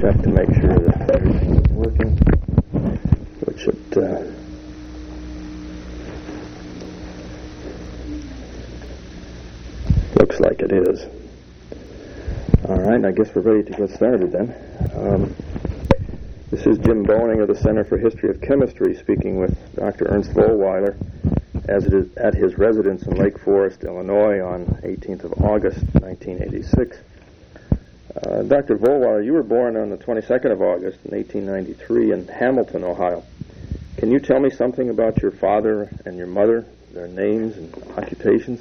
check to make sure that everything is working, which it looks like it is. All right, I guess we're ready to get started then. This is Jim Boning of the Center for History of Chemistry speaking with Dr. Ernst Vollweiler as it is at his residence in Lake Forest, Illinois on 18th of August, 1986. Dr. Vollweiler, you were born on the 22nd of August in 1893 in Hamilton, Ohio. Can you tell me something about your father and your mother, their names and occupations?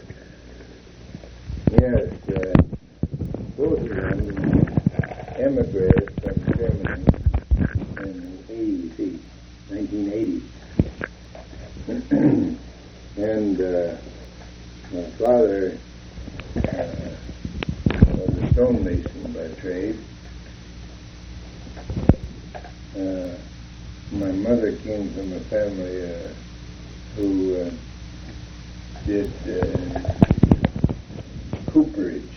Yes, both of them emigrated from Germany in the 1980s. And my father was a stonemason by trade. My mother came from a family who did cooperage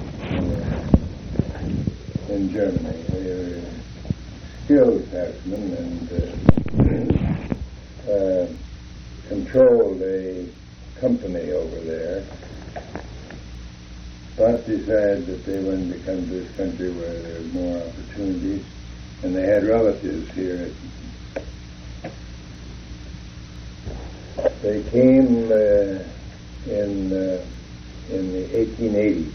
in Germany. They were skilled craftsmen and controlled a company over there, but decided that they wanted to come to this country where there were more opportunities, and they had relatives here. They came in the 1880s,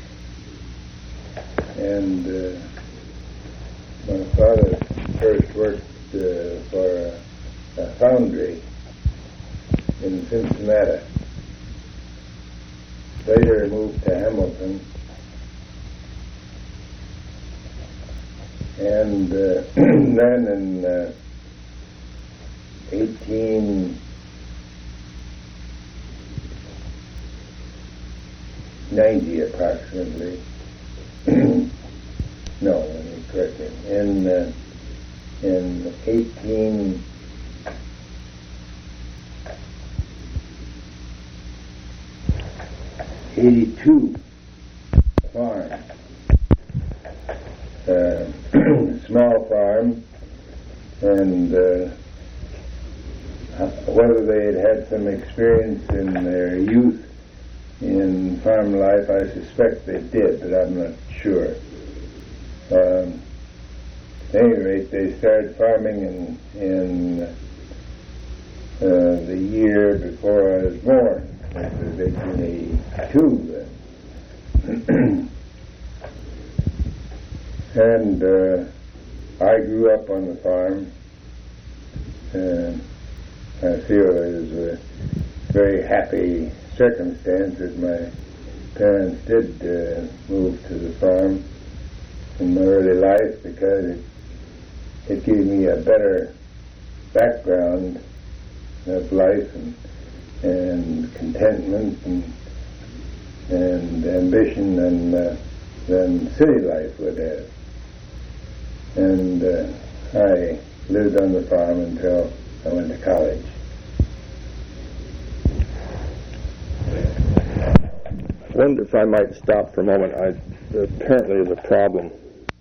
and my father first worked for a foundry in Cincinnati. Later moved to Hamilton, and then in 1890 approximately, no, let me correct it, in 1882 farm, small farm, and whether they had some experience in their youth in farm life, I suspect they did, but I'm not sure. At any rate, they started farming in the year before I was born, which was 1882 then. And I grew up on the farm. I feel it was a very happy circumstance that my parents did move to the farm in my early life, because it gave me a better background of life and contentment and ambition than city life would have. And I lived on the farm until I went to college. I wonder if I might stop for a moment. Apparently there's a problem.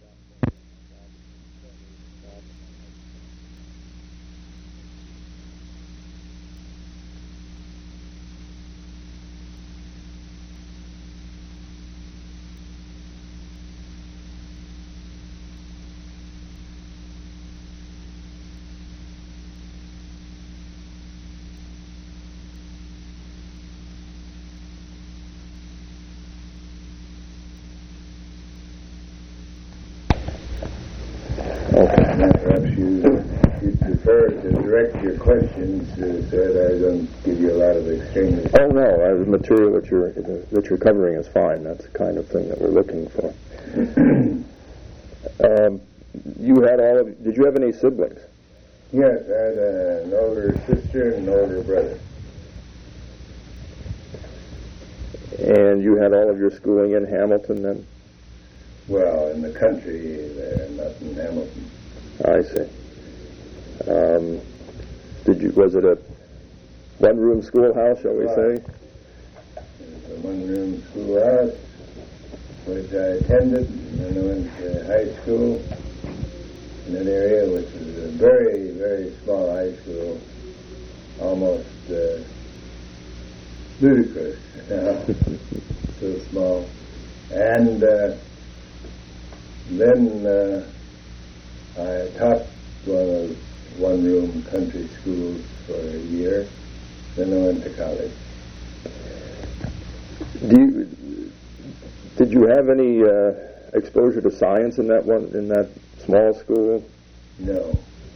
Perhaps you prefer to direct your questions so that I don't give you a lot of extraneous. Oh no, the material that you're covering is fine. That's the kind of thing that we're looking for. Did you have any siblings? Yes, I had an older sister and an older brother. And you had all of your schooling in Hamilton then? Well, in the country there, not in Hamilton. I see. Was it a one-room schoolhouse, shall we say? It was a one-room schoolhouse, which I attended, and then I went to high school, in that area, which is a very, very small high school, almost ludicrous, so small. And then I taught one-room country schools for a year. Then I went to college. Did you have any exposure to science in that small school? No.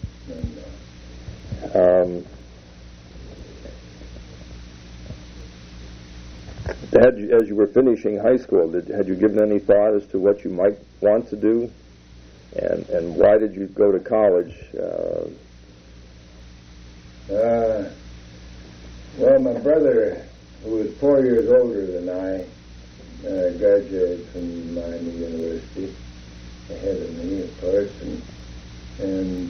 As you were finishing high school, had you given any thought as to what you might want to do, and why did you go to college? Well, my brother, who was 4 years older than I, graduated from Miami University ahead of me, of course, and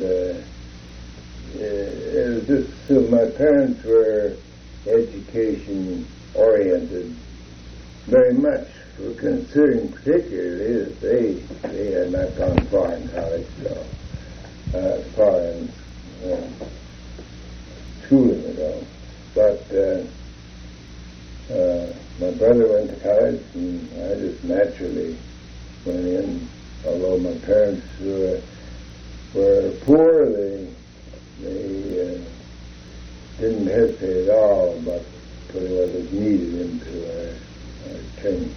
it was just so my parents were education oriented very much, for considering particularly that they had not gone far in college, so far in schooling ago. But my brother went to college, and I just naturally went in. Although my parents were poor, they didn't hesitate at all about putting what was needed into our training.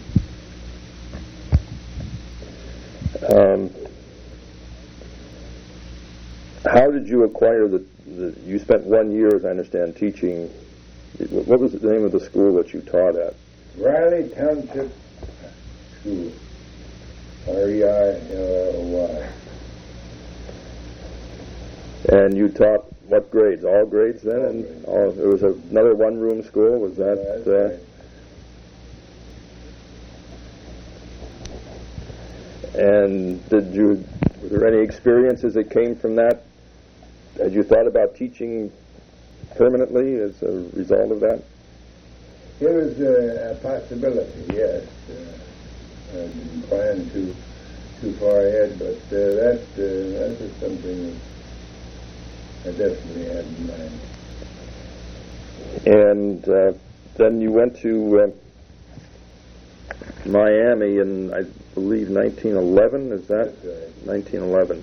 How did you acquire you spent 1 year, as I understand, teaching. What was the name of the school that you taught at? Riley Township School. R-E-I-L-L-Y. And you taught what grades? All grades then? All grades. It was another one-room school? Was that... Right. And were there any experiences that came from that? Had you thought about teaching permanently as a result of that? It was a possibility, yes. I didn't plan too far ahead, but that was something that I definitely had in mind. And then you went to Miami in, I believe, 1911. Is that? That's right. 1911.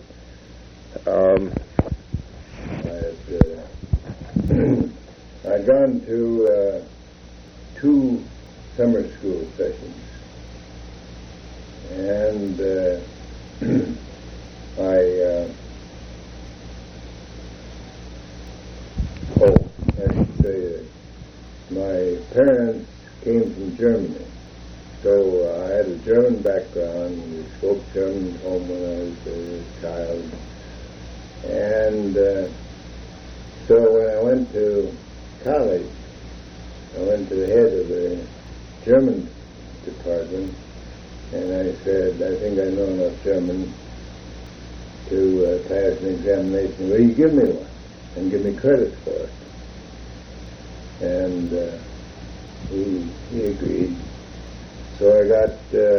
I'd gone to 2 summer school sessions, and I should say that my parents came from Germany, so I had a German background. We spoke German at home when I was a child, and so when I went to college, I went to the head of the German department, and I said, I think I know enough German to pass an examination. Will you give me one and give me credit for it? And he agreed. So I got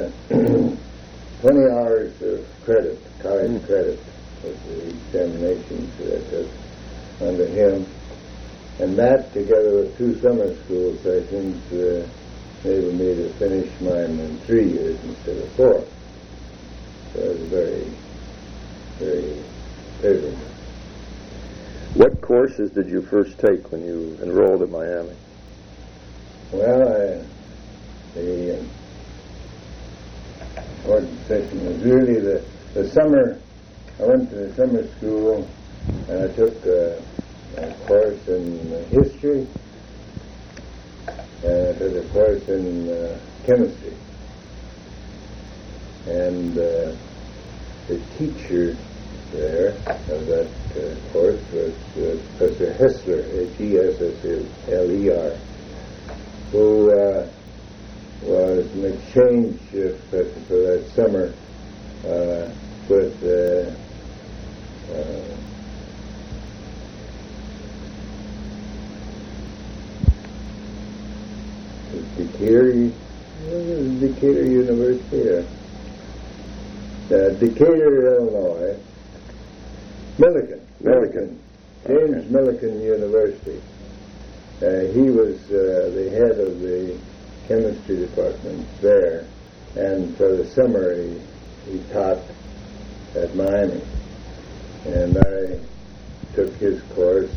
20 hours of credit, college credit, with the examinations that I took under him. And that, together with 2 summer school sessions, enabled me to finish mine in 3 years instead of 4. So it was very, very favorable. What courses did you first take when you enrolled at Miami? Well, the important session was really the summer. I went to the summer school, and I took a course in history, and I took a course in chemistry. And the teacher there of that course was Professor Hessler, Hessler, who was an exchange professor for that summer with Decatur University, Decatur, Illinois, Millikan. James Millikan University. He was the head of the chemistry department there, and for the summer he taught at Miami. And I took his course.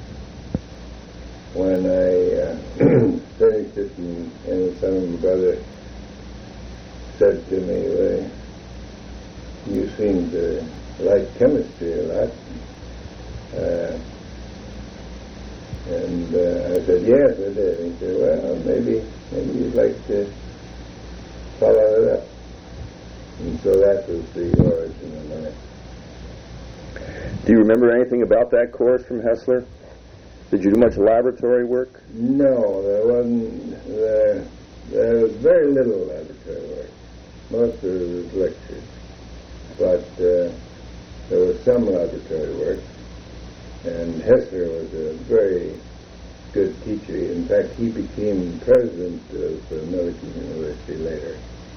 When I finished it, and some of my brother said to me, well, you seem to like chemistry a lot. And I said, yes, I did. He said, well, maybe you'd like to follow it up. And so that was the origin of mine. Do you remember anything about that course from Hessler? Did you do much laboratory work? No, there wasn't. There was very little laboratory work. Most of it was lectures. But there was some laboratory work. And Hessler was a very good teacher. In fact, he became president of Millikan University later.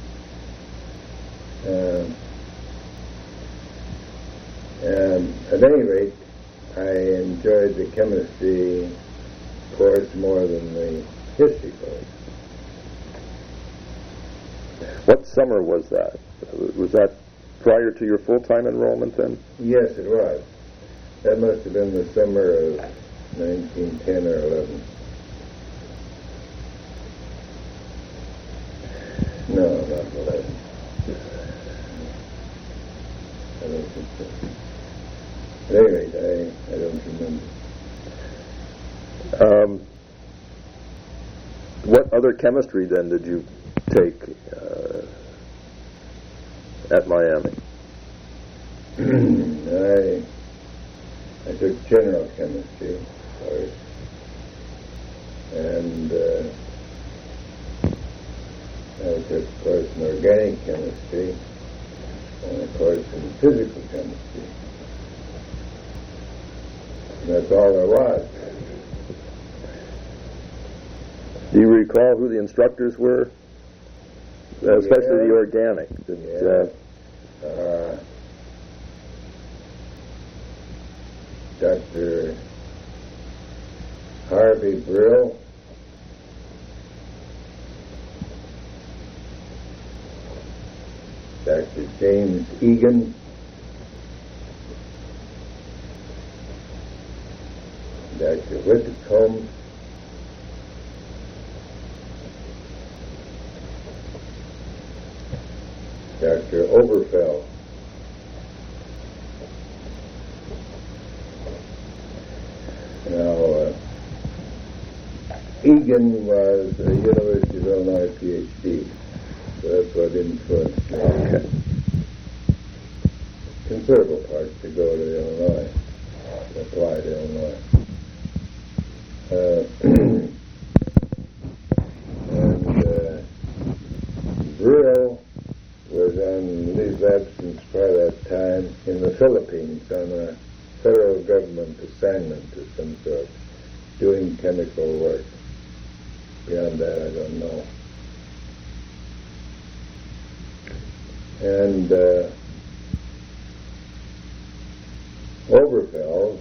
At any rate, I enjoyed the chemistry course more than the history course. What summer was that? Was that prior to your full-time enrollment then? Yes, it was. That must have been the summer of 1910 or 11. No, not 11. I don't think so. At any rate, I don't remember. What other chemistry then did you take at Miami? I took general chemistry, of course, and I took a course in organic chemistry and a course in physical chemistry. And that's all there was. Do you recall who the instructors were? Especially the organic. Dr. Harvey Brill, Dr. James Egan, Dr. Whitcomb, Dr. Oberfeld. Now, Egan was a University of Illinois PhD, so that's what influenced me. Okay. Considerable part to go to Illinois, to apply to Illinois. Brill was on leave of absence by that time in the Philippines on a federal government assignment of some sort, doing chemical work. Beyond that, I don't know. And Oberfeld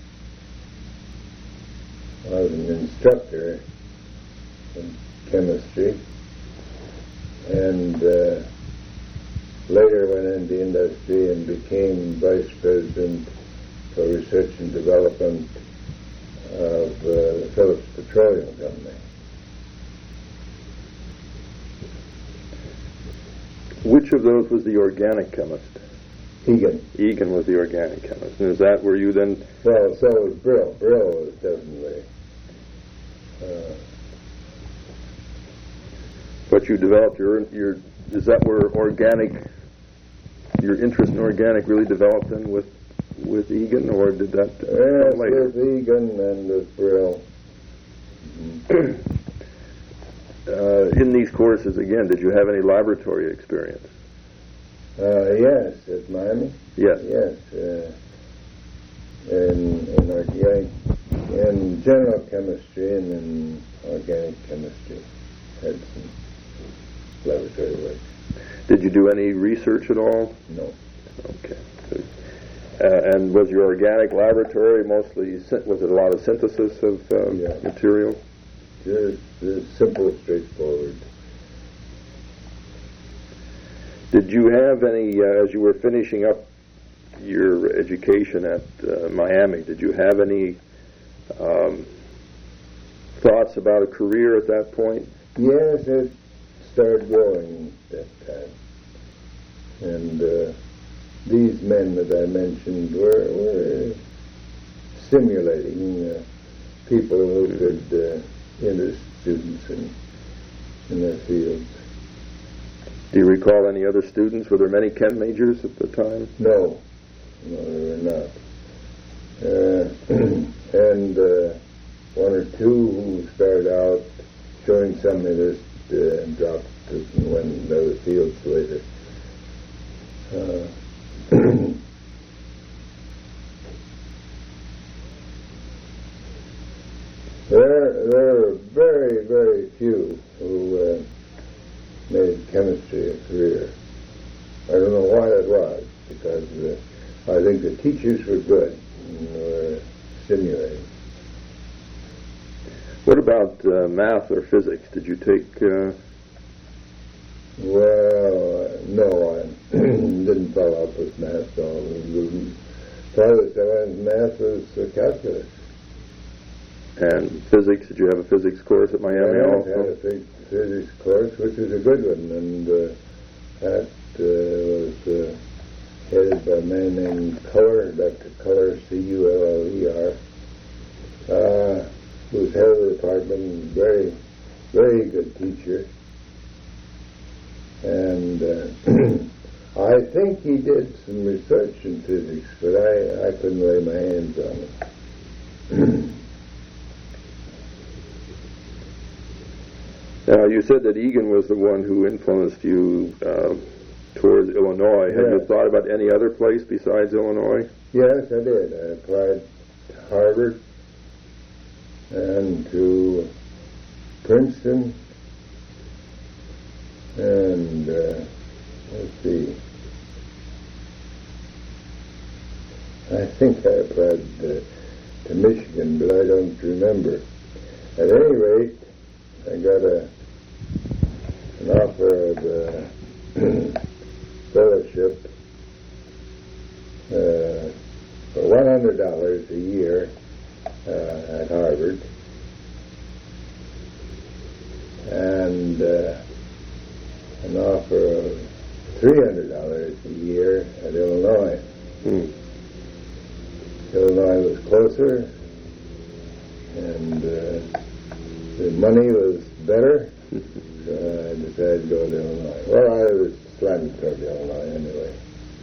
was an instructor in chemistry, and later went into industry and became vice president for research and development of the Phillips Petroleum Company. Which of those was the organic chemist? Egan. Egan was the organic chemist. And is that where you then... Well, so was Brill. Brill was definitely... But you developed your... Is that where organic... Your interest in organic really developed then with Egan, or did that yes, later? With Egan and with Brill. In these courses, again, did you have any laboratory experience? Yes, at Miami. Yes. Yes. In organic, in general chemistry and in organic chemistry, had some laboratory work. Did you do any research at all? No. Okay. And was your organic laboratory mostly, was it a lot of synthesis of material? Just simple, straightforward. Did you have any, as you were finishing up your education at Miami, did you have any thoughts about a career at that point? Yes, it started growing at that time. And these men that I mentioned were stimulating people who could interest students in their fields. Do you recall any other students? Were there many chem majors at the time? No, there were not. And one or two who started out showing some interest dropped and went into other fields later. There are very, very few who made chemistry a career. I don't know why that was, because I think the teachers were good and were stimulating. What about math or physics? Did you take... Well, no, I didn't follow up with math. The farthest I went in math was calculus. And physics, did you have a physics course at Miami also? I had a physics course, which was a good one, and that was headed by a man named Culler, Dr. Culler, Culler, who was head of the department, very, very good teacher. And I think he did some research in physics, but I couldn't lay my hands on it. Now, you said that Egan was the one who influenced you towards Illinois. Have you thought about any other place besides Illinois? Yes, I did. I applied to Harvard and to Princeton. And let's see. I think I applied to Michigan, but I don't remember. At any rate, I got an offer of a fellowship for $100 a year at Harvard, and an offer of $300 a year at Illinois. Illinois was closer, and the money was better, so I decided to go to Illinois. Well, I was slanted toward Illinois anyway.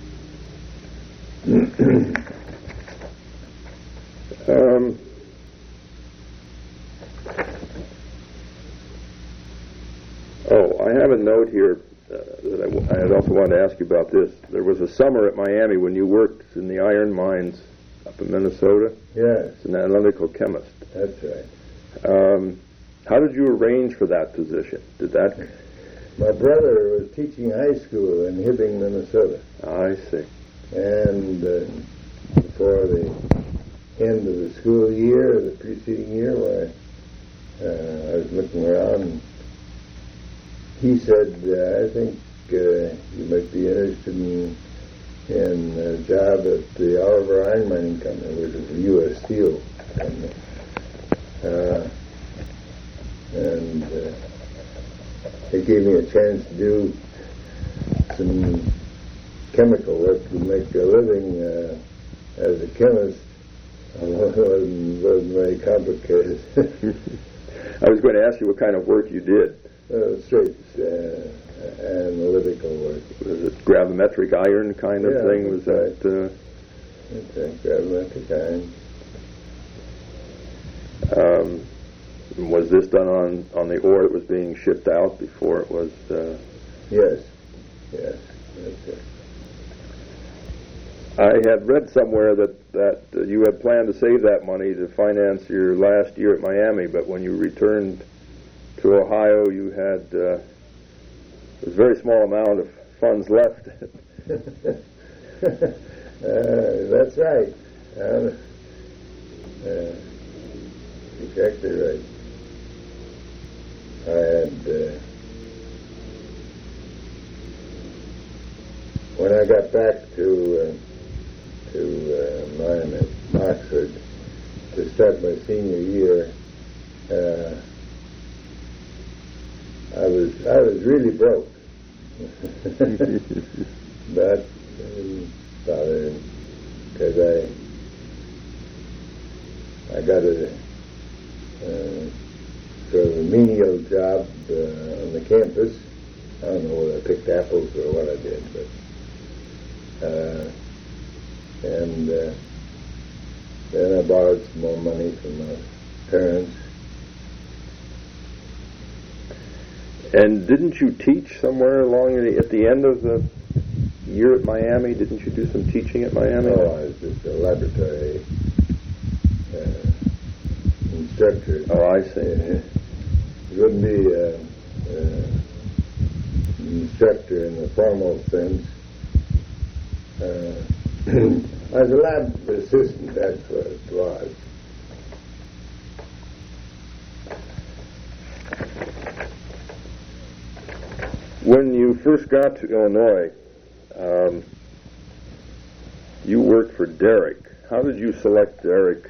I have a note here that I also wanted to ask you about this. There was a summer at Miami when you worked in the iron mines up in Minnesota. Yes. As an analytical chemist. That's right. How did you arrange for that position? My brother was teaching high school in Hibbing, Minnesota. I see. And before the end of the school year, the preceding year, when I was looking around, and he said, I think you might be interested in a job at the Oliver Iron Mining Company, which is a U.S. Steel company. And it gave me a chance to do some chemical work to make a living as a chemist. It wasn't very complicated. I was going to ask you what kind of work you did. Straight analytical work. Was it gravimetric iron kind of thing? Was right. that... That's right, gravimetric iron. Was this done on the ore that was being shipped out before it was... Yes, that's it. I had read somewhere that you had planned to save that money to finance your last year at Miami, but when you returned to Ohio, you had a very small amount of funds left. That's right. Exactly right. I had, when I got back to mine at Oxford to start my senior year, I was really broke. But because I got a sort of a menial job on the campus. I don't know whether I picked apples or what I did, but and then I borrowed some more money from my parents. And didn't you teach somewhere along at the end of the year at Miami? Didn't you do some teaching at Miami? Oh, I was just a laboratory instructor. Oh, I see. You wouldn't be an instructor in the formal sense. I was a lab assistant, that's what it was. When you first got to Illinois, you worked for Derrick. How did you select Derrick?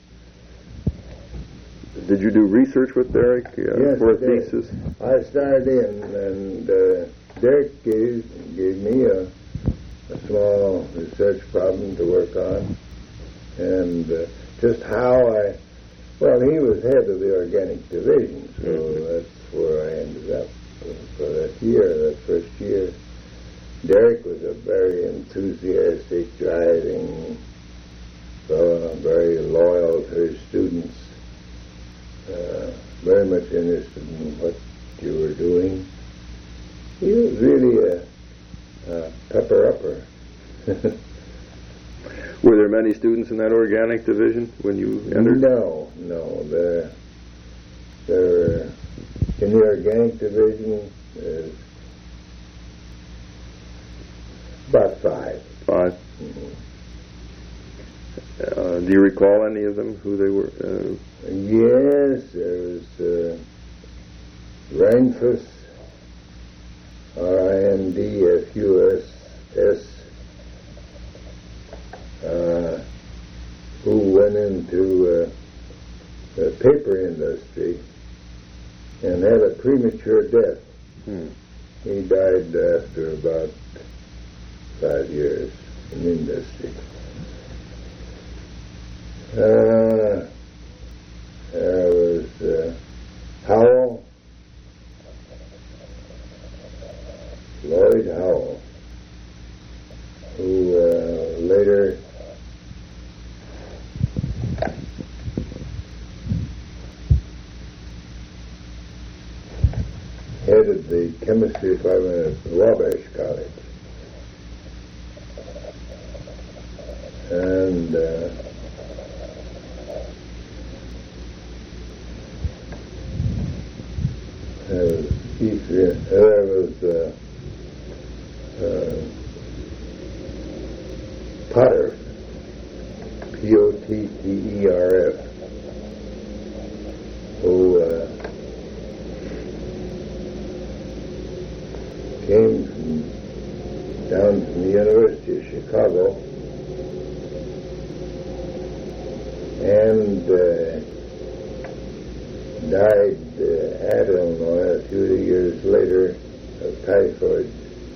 Did you do research with Derrick Yes, for a thesis? I started in, and Derrick gave me a small research problem to work on, and just how he was head of the organic division, so that's where I ended up for that year, that first year. Derrick was a very enthusiastic, driving fellow, very loyal to his students, very much interested in what you were doing. He was really a pepper-upper. Were there many students in that organic division when you entered? No. There in the organic division, about 5. 5. Mm-hmm. Do you recall any of them, who they were? Yes, there was Rindfuss, Rindfuss, who went into the paper industry and had a premature death. He died after about 5 years in the industry. There was Howell, Lloyd Howell, who later headed the chemistry department at Wabash College. And there was Potter, Potterf, who came down from the University of Chicago and died at Illinois a few years later of typhoid.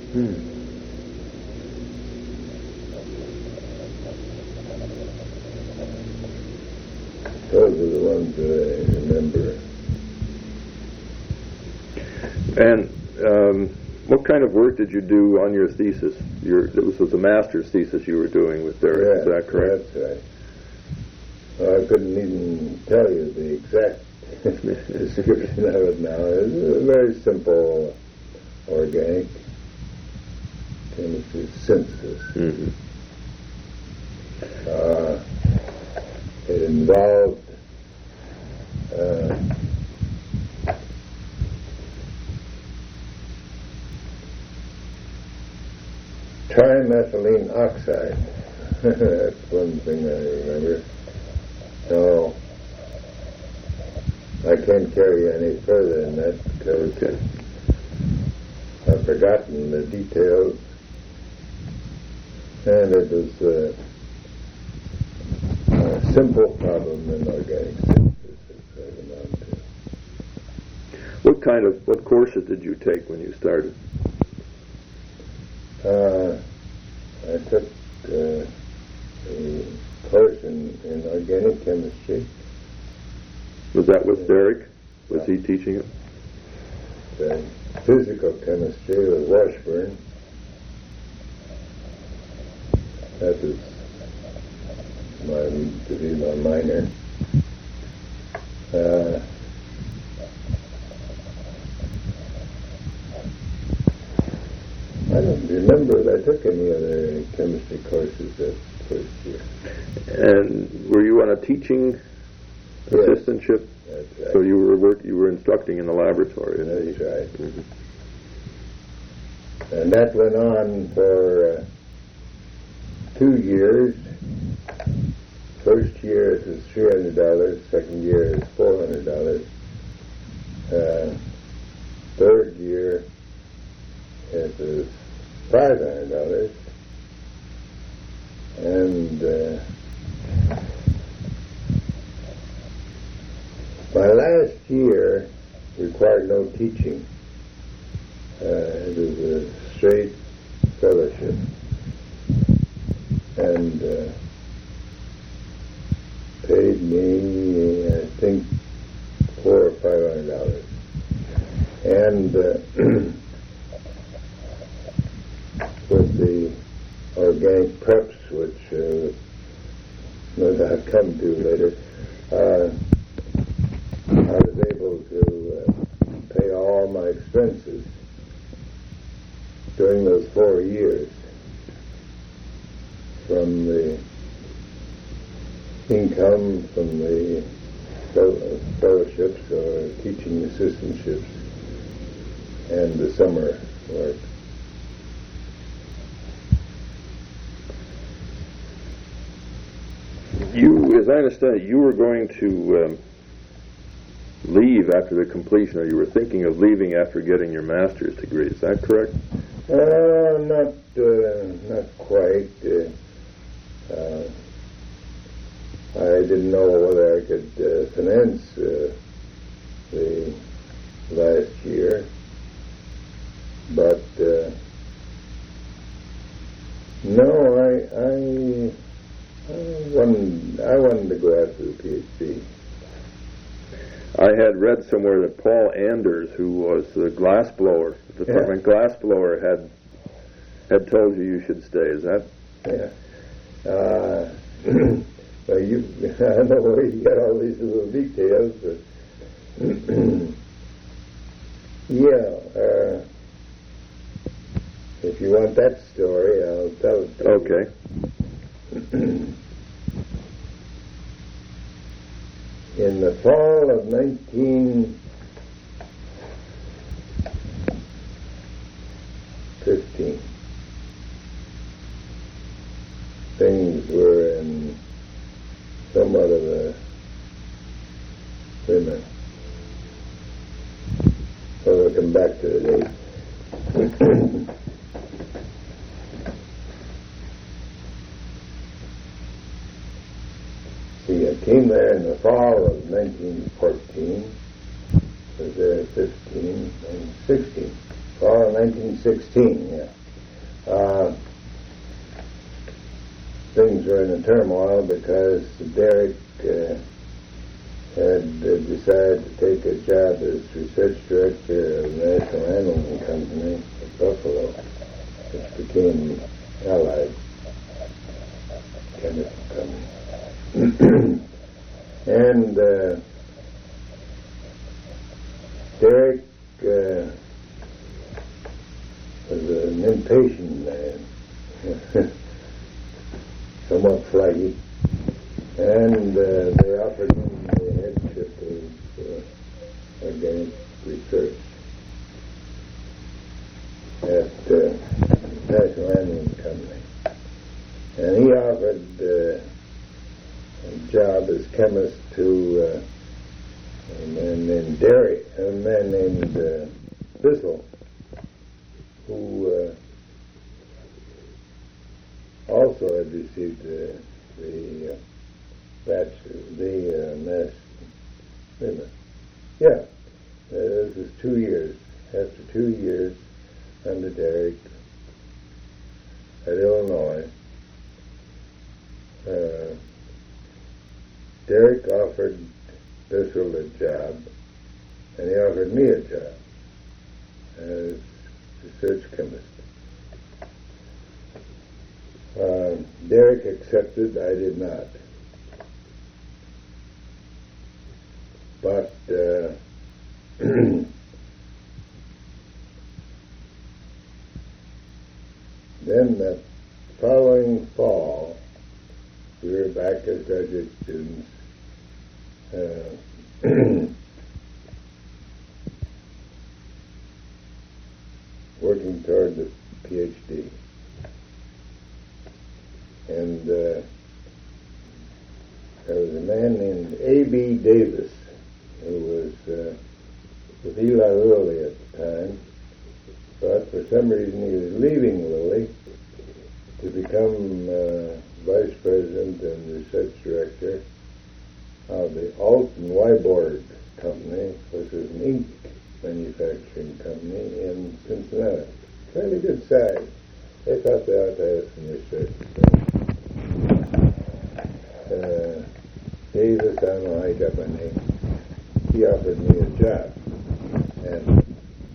Those are the ones that I remember. And what kind of work did you do on your thesis? This was a master's thesis you were doing with Derrick, is that correct? That's right. Well, I couldn't even tell you the exact description of it now. It's a very simple organic chemistry synthesis. Mm-hmm. It involved trimethylene oxide, That's one thing I remember. No, I can't carry you any further than that because I've forgotten the details. And it was a simple problem in organic synthesis. What courses did you take when you started? I took a course in organic chemistry. Was that with Derek? Was he teaching it? Physical chemistry with Washburn. That was to be my minor. I don't remember that I took any other chemistry courses that first year. And were you on a teaching assistantship? That's right. So you were instructing in the laboratory. That's right. Mm-hmm. And that went on for 2 years. First year it was $300. Second year is $400. Third year it was $500. And my last year required no teaching. It was a straight fellowship. And paid me, I think, $400 or $500. And with the organic preps, which I'll come to later, I was able to pay all my expenses during those 4 years from the income from the fellowships or teaching assistantships and the summer work. You, as I understand it, you were going to leave after the completion, or you were thinking of leaving after getting your master's degree. Is that correct? Not quite. I didn't know whether I could finance the last year, but no, I wanted to go after the PhD. I had read somewhere that Paul Anders, who was the glassblower, the department glassblower, had told you should stay. Is that? Yeah. Well, I don't know where you got all these little details, but if you want that story, I'll tell it to you. Okay. In the fall of 1915, things were in somewhat of a simmer. So we'll come back to the date. See, I came there in the fall of 1914. Was there 15 and 16. Fall of 1916, yeah. Things were in a turmoil because Derek had decided to take a job as research director of the National Animal Company at Buffalo, which became Allied Chemical Company. And Derek was an impatient man, somewhat flighty, and they offered him the headship of organic research at National Animal Company. And he offered chemist to a man named Bissell, who also had received the mass. This was 2 years. After 2 years under Derrick at Illinois, Derrick offered Bissell a job, and he offered me a job as research chemist. Derrick accepted, I did not. But then the following fall, we were back as graduate students, working toward the PhD. And there was a man named A.B. Davis, who was with Eli Lilly at the time, but for some reason he was leaving Lilly to become vice president and research director of the Alton Wyborg Company, which was an ink manufacturing company in Cincinnati. Fairly good size. They thought they ought to have some research. Davis, I don't know how he got my name. He offered me a job, and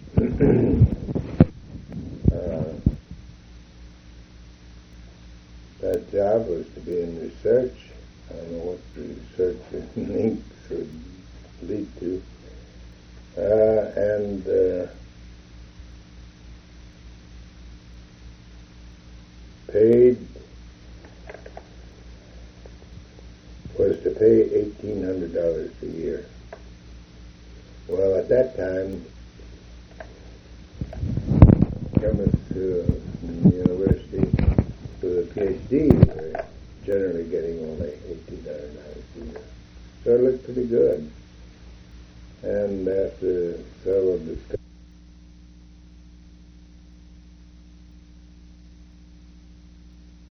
that job was to be in research. I don't know what research in inks would lead to, and was to pay $1,800 a year. Well, at that time, chemists from the university with a PhD were generally getting only $1,800 a year. So it looked pretty good. And after several discussions,